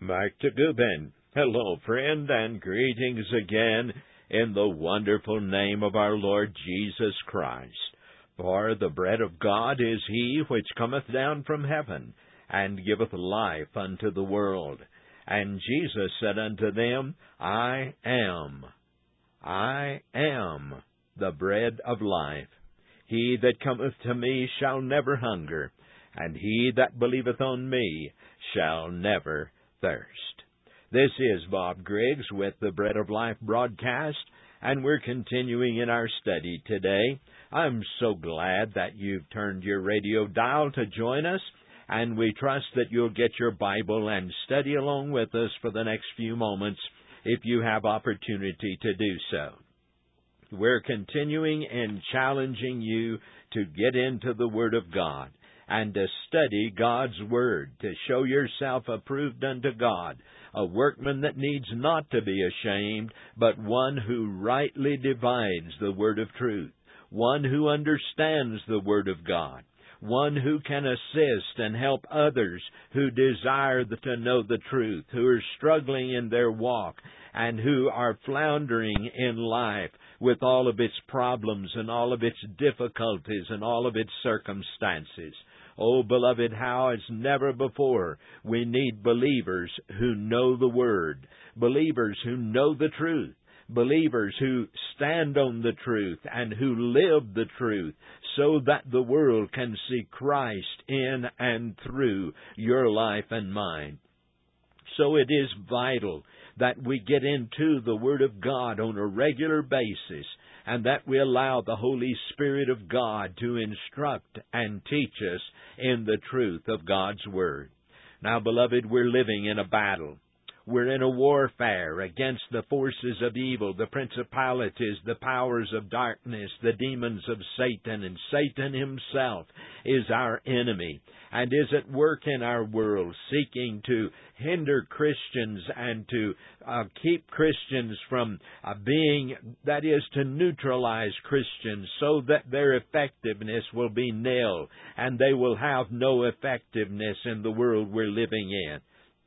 Back to Gubin. Hello, friend, and greetings again in the wonderful name of our Lord Jesus Christ. For the bread of God is He which cometh down from heaven, and giveth life unto the world. And Jesus said unto them, I am the bread of life. He that cometh to me shall never hunger, and he that believeth on me shall never thirst. This is Bob Griggs with the Bread of Life broadcast, and we're continuing in our study today. I'm so glad that you've turned your radio dial to join us, and we trust that you'll get your Bible and study along with us for the next few moments if you have opportunity to do so. We're continuing in challenging you to get into the Word of God and to study God's Word, to show yourself approved unto God, a workman that needs not to be ashamed, but one who rightly divides the Word of truth, one who understands the Word of God, one who can assist and help others who desire to know the truth, who are struggling in their walk, and who are floundering in life with all of its problems and all of its difficulties and all of its circumstances. Oh, beloved, how as never before we need believers who know the Word, believers who know the truth, believers who stand on the truth and who live the truth so that the world can see Christ in and through your life and mine. So it is vital that we get into the Word of God on a regular basis and that we allow the Holy Spirit of God to instruct and teach us in the truth of God's Word. Now, beloved, we're living in a battle. We're in a warfare against the forces of evil, the principalities, the powers of darkness, the demons of Satan, and Satan himself is our enemy and is at work in our world seeking to hinder Christians and to keep Christians from that is, to neutralize Christians so that their effectiveness will be nil and they will have no effectiveness in the world we're living in.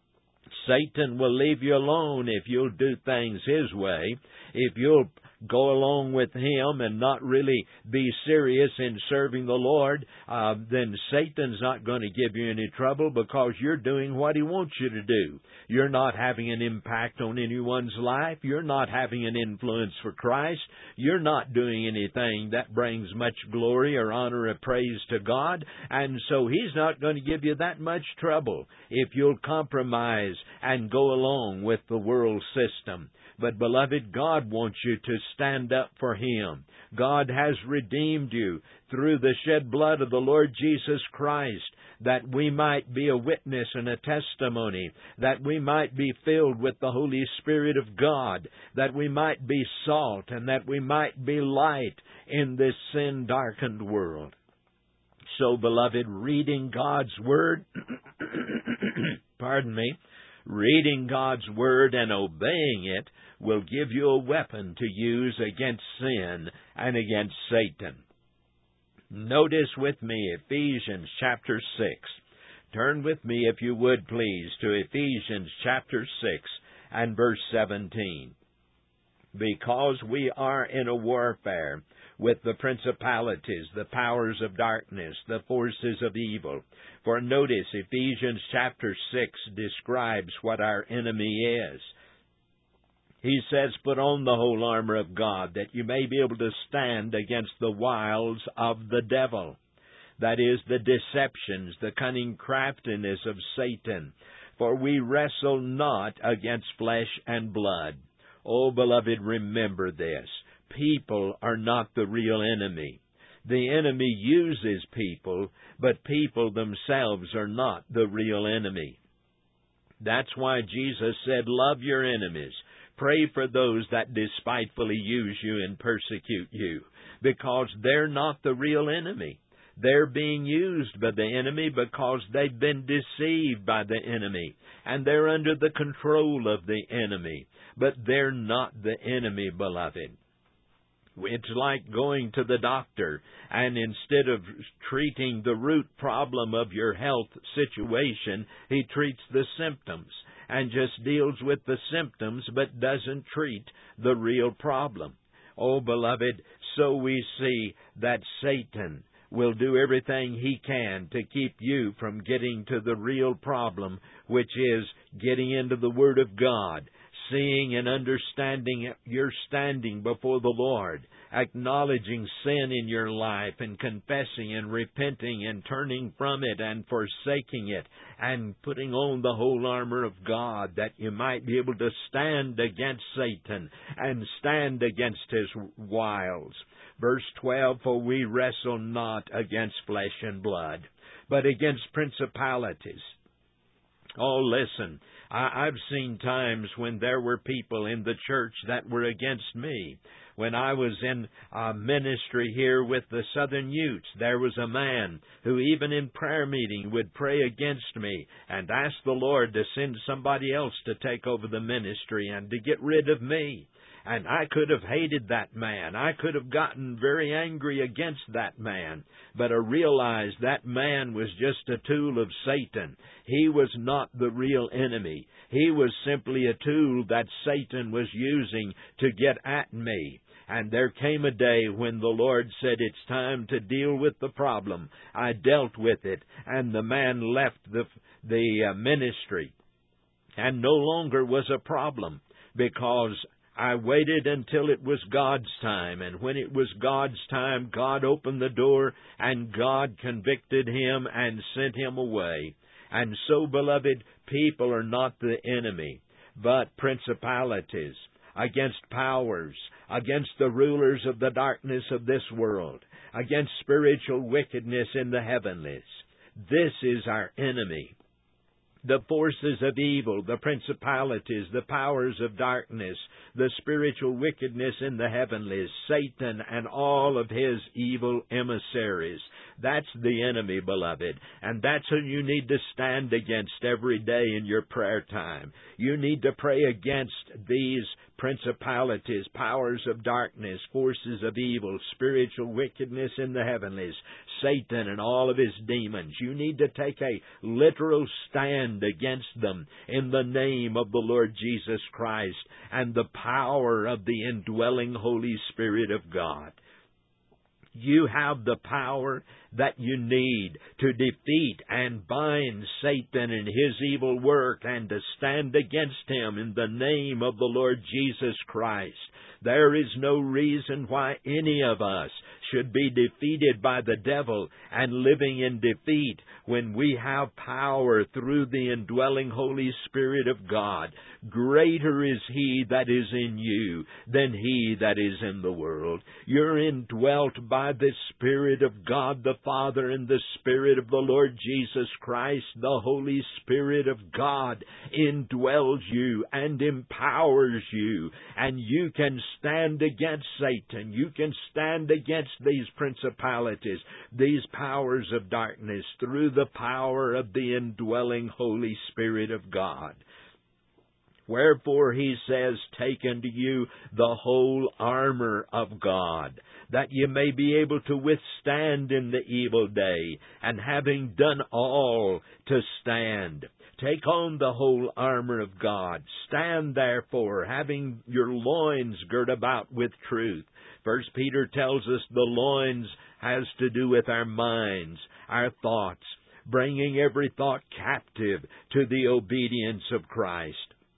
Satan will leave you alone if you'll do things his way, if you'll go along with him and not really be serious in serving the Lord. Then Satan's not going to give you any trouble because you're doing what he wants you to do. You're not having an impact on anyone's life. You're not having an influence for Christ. You're not doing anything that brings much glory or honor or praise to God. And so he's not going to give you that much trouble if you'll compromise and go along with the world system. But, beloved, God wants you to stand up for Him. God has redeemed you through the shed blood of the Lord Jesus Christ, that we might be a witness and a testimony, that we might be filled with the Holy Spirit of God, that we might be salt, and that we might be light in this sin-darkened world. So, beloved, reading God's Word, reading God's Word and obeying it will give you a weapon to use against sin and against Satan. Notice with me Ephesians chapter 6. Turn with me, if you would please, to Ephesians chapter 6 and verse 17. Because we are in a warfare with the principalities, the powers of darkness, the forces of evil. For notice, Ephesians chapter 6 describes what our enemy is. He says, put on the whole armor of God, that you may be able to stand against the wiles of the devil. That is, the deceptions, the cunning craftiness of Satan. For we wrestle not against flesh and blood. Oh, beloved, remember this. People are not the real enemy. The enemy uses people, but people themselves are not the real enemy. That's why Jesus said, love your enemies. Pray for those that despitefully use you and persecute you, because they're not the real enemy. They're being used by the enemy because they've been deceived by the enemy, and they're under the control of the enemy. But they're not the enemy, beloved. It's like going to the doctor, and instead of treating the root problem of your health situation, he treats the symptoms and just deals with the symptoms but doesn't treat the real problem. Oh, beloved, so we see that Satan will do everything he can to keep you from getting to the real problem, which is getting into the Word of God, seeing and understanding your standing before the Lord, acknowledging sin in your life and confessing and repenting and turning from it and forsaking it and putting on the whole armor of God that you might be able to stand against Satan and stand against his wiles. Verse 12, for we wrestle not against flesh and blood, but against principalities. Oh, listen, I've seen times when there were people in the church that were against me. When I was in ministry here with the Southern Utes, there was a man who even in prayer meeting would pray against me and ask the Lord to send somebody else to take over the ministry and to get rid of me. And I could have hated that man. I could have gotten very angry against that man. But I realized that man was just a tool of Satan. He was not the real enemy. He was simply a tool that Satan was using to get at me. And there came a day when the Lord said, it's time to deal with the problem. I dealt with it, and the man left the ministry. And no longer was a problem, because I waited until it was God's time, and when it was God's time, God opened the door, and God convicted him and sent him away. And so, beloved, people are not the enemy, but principalities, against powers, against the rulers of the darkness of this world, against spiritual wickedness in the heavenlies. This is our enemy. The forces of evil, the principalities, the powers of darkness, the spiritual wickedness in the heavenlies, Satan and all of his evil emissaries. That's the enemy, beloved. And that's who you need to stand against every day in your prayer time. You need to pray against these principalities, powers of darkness, forces of evil, spiritual wickedness in the heavenlies, Satan and all of his demons. You need to take a literal stand against them in the name of the Lord Jesus Christ and the power of the indwelling Holy Spirit of God. You have the power that you need to defeat and bind Satan and his evil work and to stand against him in the name of the Lord Jesus Christ. There is no reason why any of us should be defeated by the devil and living in defeat when we have power through the indwelling Holy Spirit of God. Greater is He that is in you than he that is in the world. You're indwelt by the Spirit of God the Father and the Spirit of the Lord Jesus Christ. The Holy Spirit of God indwells you and empowers you, and you can stand against Satan. You can stand against these principalities, these powers of darkness, through the power of the indwelling Holy Spirit of God. Wherefore he says, take unto you the whole armor of God, that ye may be able to withstand in the evil day, and having done all, to stand. Take on the whole armor of God. Stand therefore, having your loins girt about with truth. 1 Peter tells us the loins has to do with our minds, our thoughts, bringing every thought captive to the obedience of Christ.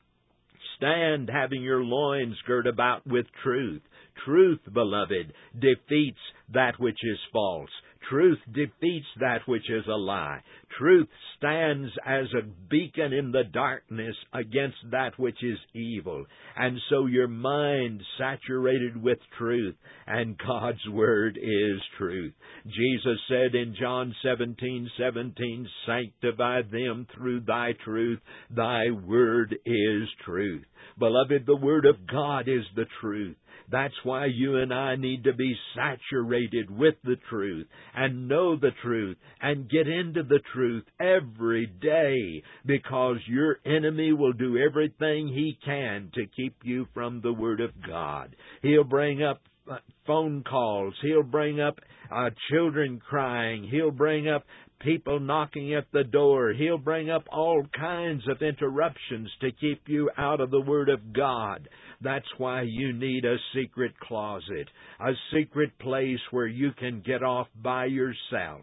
Stand having your loins girt about with truth. Truth, beloved, defeats that which is false. Truth defeats that which is a lie. Truth stands as a beacon in the darkness against that which is evil. And so your mind saturated with truth, and God's Word is truth. Jesus said in John 17:17, sanctify them through thy truth. Thy Word is truth. Beloved, the Word of God is the truth. That's why you and I need to be saturated with the truth and know the truth and get into the truth every day, because your enemy will do everything he can to keep you from the Word of God. He'll bring up phone calls. He'll bring up children crying. He'll bring up people knocking at the door. He'll bring up all kinds of interruptions to keep you out of the Word of God. That's why you need a secret closet, a secret place where you can get off by yourself.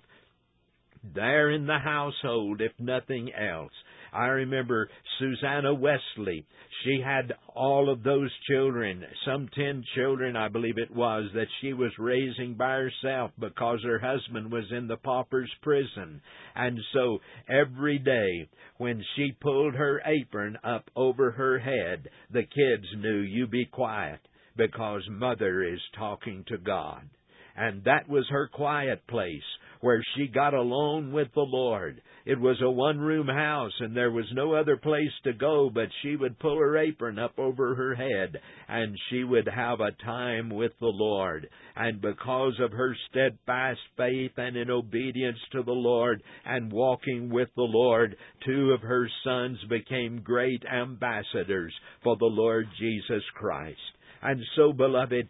There in the household, if nothing else. I remember Susanna Wesley. She had all of those children, some 10 children, I believe it was, that she was raising by herself because her husband was in the pauper's prison. And so every day when she pulled her apron up over her head, the kids knew, you be quiet, because Mother is talking to God. And that was her quiet place, where she got alone with the Lord. It was a one-room house, and there was no other place to go, but she would pull her apron up over her head, and she would have a time with the Lord. And because of her steadfast faith and in obedience to the Lord and walking with the Lord, 2 of her sons became great ambassadors for the Lord Jesus Christ. And so, beloved,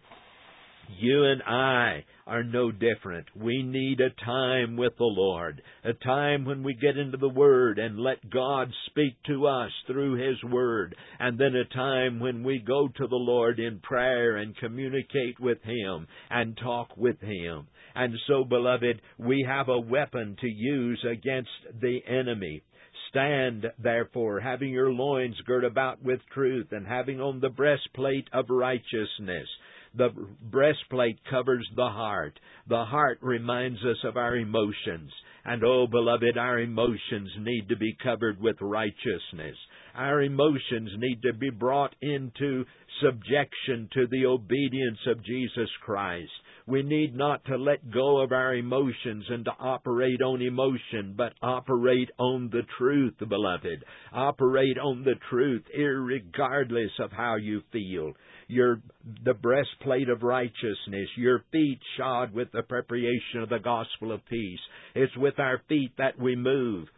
you and I are no different. We need a time with the Lord, a time when we get into the Word and let God speak to us through His Word, and then a time when we go to the Lord in prayer and communicate with Him and talk with Him. And so, beloved, we have a weapon to use against the enemy. Stand, therefore, having your loins girt about with truth, and having on the breastplate of righteousness. The breastplate covers the heart. The heart reminds us of our emotions. And, oh, beloved, our emotions need to be covered with righteousness. Our emotions need to be brought into subjection to the obedience of Jesus Christ. We need not to let go of our emotions and to operate on emotion, but operate on the truth, beloved. Operate on the truth, irregardless of how you feel. The breastplate of righteousness, your feet shod with the preparation of the gospel of peace. It's with our feet that we move.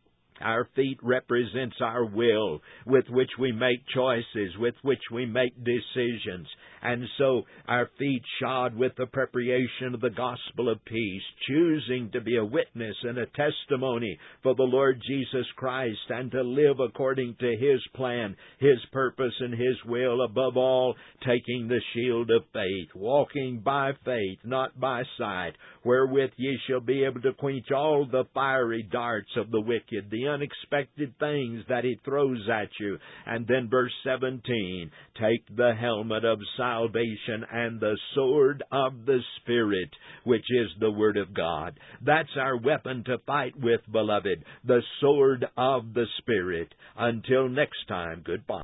Our feet represents our will, with which we make choices, with which we make decisions. And so our feet shod with the preparation of the gospel of peace, choosing to be a witness and a testimony for the Lord Jesus Christ and to live according to His plan, His purpose, and His will. Above all, taking the shield of faith, walking by faith, not by sight, wherewith ye shall be able to quench all the fiery darts of the wicked, the unexpected things that he throws at you. And then verse 17, take the helmet of salvation and the sword of the Spirit, which is the Word of God. That's our weapon to fight with, beloved, the sword of the Spirit. Until next time, goodbye.